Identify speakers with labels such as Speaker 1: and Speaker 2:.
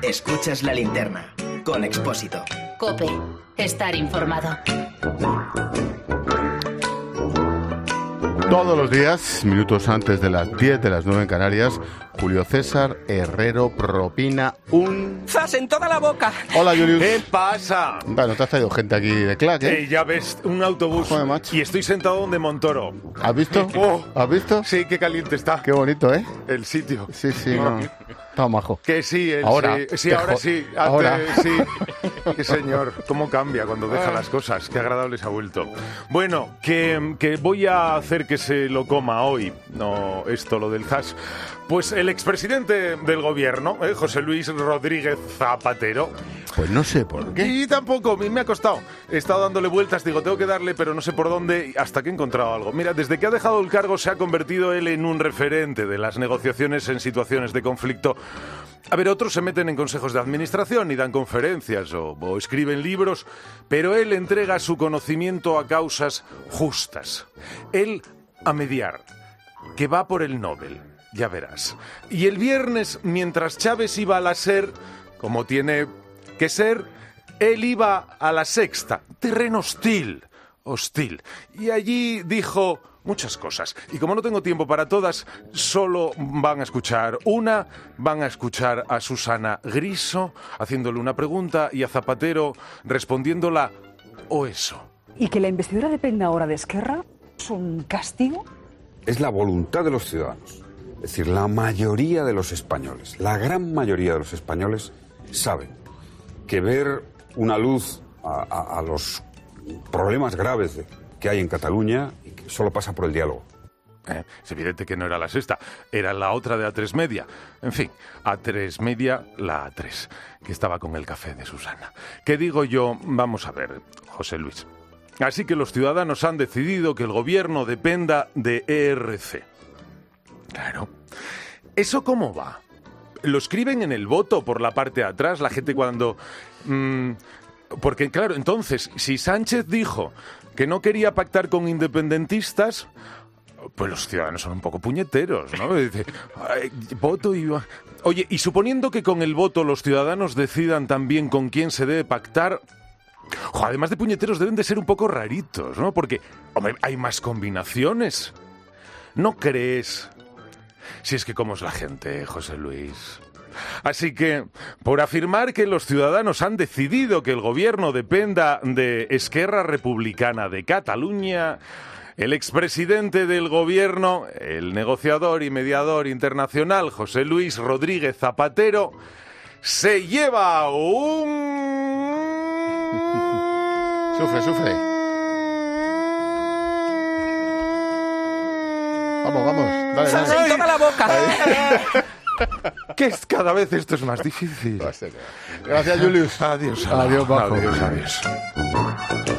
Speaker 1: Escuchas La Linterna, con Expósito.
Speaker 2: COPE. Estar informado.
Speaker 3: Todos los días, minutos antes de las 10 de las 9 en Canarias, Julio César Herrero propina un...
Speaker 4: ¡Zas en toda la boca!
Speaker 3: Hola, Julius.
Speaker 5: ¿Qué pasa?
Speaker 3: Bueno, te has traído gente aquí de clac, ¿eh?
Speaker 5: Ya ves, un autobús.
Speaker 3: Joder, macho.
Speaker 5: Y estoy sentado donde Montoro.
Speaker 3: ¿Has visto?
Speaker 5: Oh.
Speaker 3: ¿Has visto?
Speaker 5: Sí, qué caliente está.
Speaker 3: Qué bonito, ¿eh?
Speaker 5: El sitio.
Speaker 3: Sí, no. Está majo.
Speaker 5: Que sí,
Speaker 3: Ahora.
Speaker 5: Sí, ahora sí.
Speaker 3: Ahora.
Speaker 5: Sí. Qué señor, cómo cambia cuando deja las cosas. Qué agradable se ha vuelto. Bueno, que voy a hacer que se lo coma hoy. No, esto, lo del hash. Pues el expresidente del gobierno, José Luis Rodríguez Zapatero.
Speaker 3: Pues no sé por qué.
Speaker 5: Y tampoco, me ha costado. He estado dándole vueltas, digo, tengo que darle, pero no sé por dónde, hasta que he encontrado algo. Mira, desde que ha dejado el cargo se ha convertido él en un referente de las negociaciones en situaciones de conflicto. A ver, otros se meten en consejos de administración y dan conferencias o escriben libros, pero él entrega su conocimiento a causas justas. Él a mediar, que va por el Nobel, ya verás. Y el viernes, mientras Chávez iba a la SER, como tiene que ser, él iba a la Sexta, terreno hostil. Y allí dijo muchas cosas. Y como no tengo tiempo para todas, solo van a escuchar una. Van a escuchar a Susana Griso haciéndole una pregunta y a Zapatero respondiéndola o eso.
Speaker 6: ¿Y que la investidura dependa ahora de Esquerra es un castigo?
Speaker 7: Es la voluntad de los ciudadanos. Es decir, la mayoría de los españoles, la gran mayoría de los españoles saben que ver una luz a los problemas graves que hay en Cataluña y que solo pasa por el diálogo.
Speaker 5: Es evidente que no era la Sexta, era la otra de A3 Media. En fin, A3 Media, la A3, que estaba con el café de Susana. ¿Qué digo yo? Vamos a ver, José Luis. Así que los ciudadanos han decidido que el gobierno dependa de ERC. Claro. ¿Eso cómo va? Lo escriben en el voto por la parte de atrás, la gente cuando... Porque, claro, entonces, si Sánchez dijo que no quería pactar con independentistas, pues los ciudadanos son un poco puñeteros, ¿no? Dice, voto y... Oye, y suponiendo que con el voto los ciudadanos decidan también con quién se debe pactar... además de puñeteros, deben de ser un poco raritos, ¿no? Porque, hombre, hay más combinaciones. ¿No crees? Si es que cómo es la gente, José Luis... Así que, por afirmar que los ciudadanos han decidido que el gobierno dependa de Esquerra Republicana de Cataluña, el expresidente del gobierno, el negociador y mediador internacional José Luis Rodríguez Zapatero, se lleva un...
Speaker 3: Sufre. Vamos. Dale.
Speaker 4: ¡Zas en toda la boca!
Speaker 5: Que es cada vez esto es más difícil.
Speaker 3: Gracias, Julius.
Speaker 5: Adiós,
Speaker 3: Bajo.
Speaker 5: Adiós.